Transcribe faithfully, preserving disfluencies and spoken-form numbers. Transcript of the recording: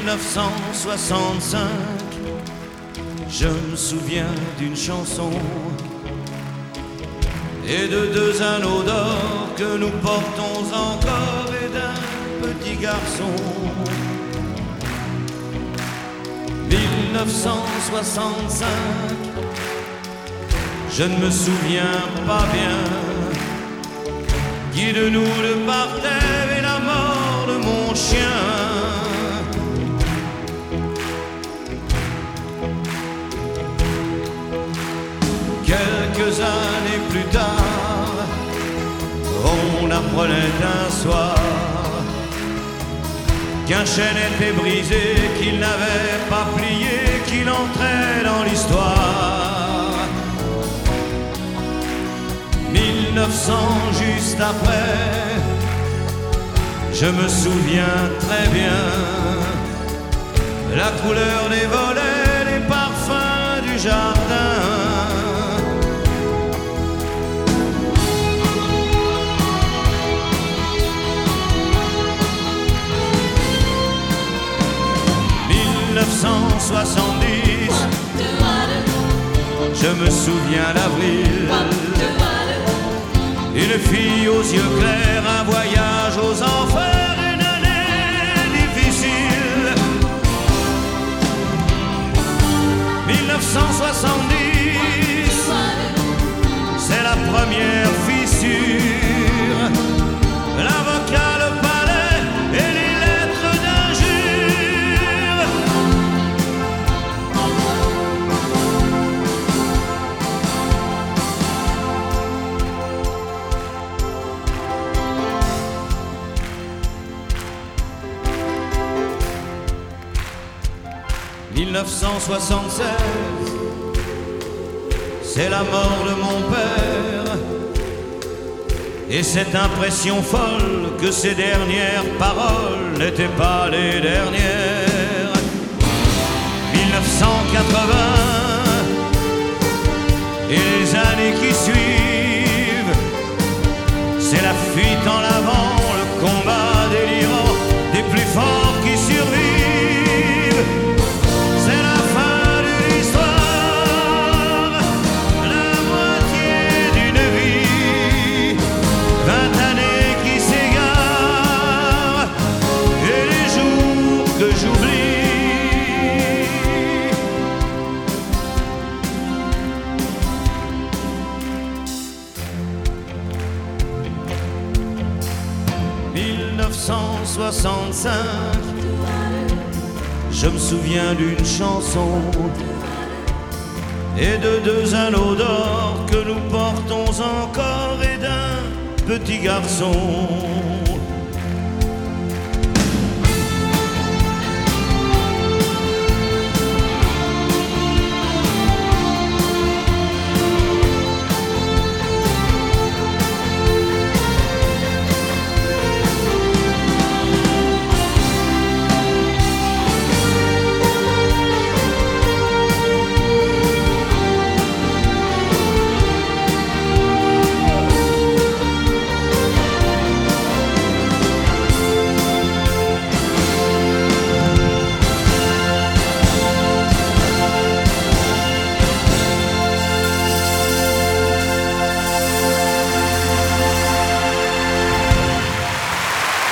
mille neuf cent soixante-cinq, je me souviens d'une chanson et de deux anneaux d'or que nous portons encore et d'un petit garçon. mille neuf cent soixante-cinq, je ne me souviens pas bien qui de nous le partait et la mort de mon chien. Quelques années plus tard, on apprenait un soir qu'un chêne était brisé, qu'il n'avait pas plié, qu'il entrait dans l'histoire. mille neuf cents juste après, je me souviens très bien la couleur des volets, les parfums du jardin. mille neuf cent soixante-dix, je me souviens d'avril, une fille aux yeux clairs, un voyage aux enfers, une année difficile. mille neuf cent soixante-dix, c'est la première fissure, l'avocat, le palais et les lettres d'injure. mille neuf cent soixante-seize, c'est la mort de mon père et cette impression folle que ces dernières paroles n'étaient pas les dernières. mille neuf cent quatre-vingts et les années qui suivent, c'est la fuite en avant, le combat délirant des plus forts qui survivent. mille neuf cent soixante-cinq, je me souviens d'une chanson et de deux anneaux d'or que nous portons encore et d'un petit garçon.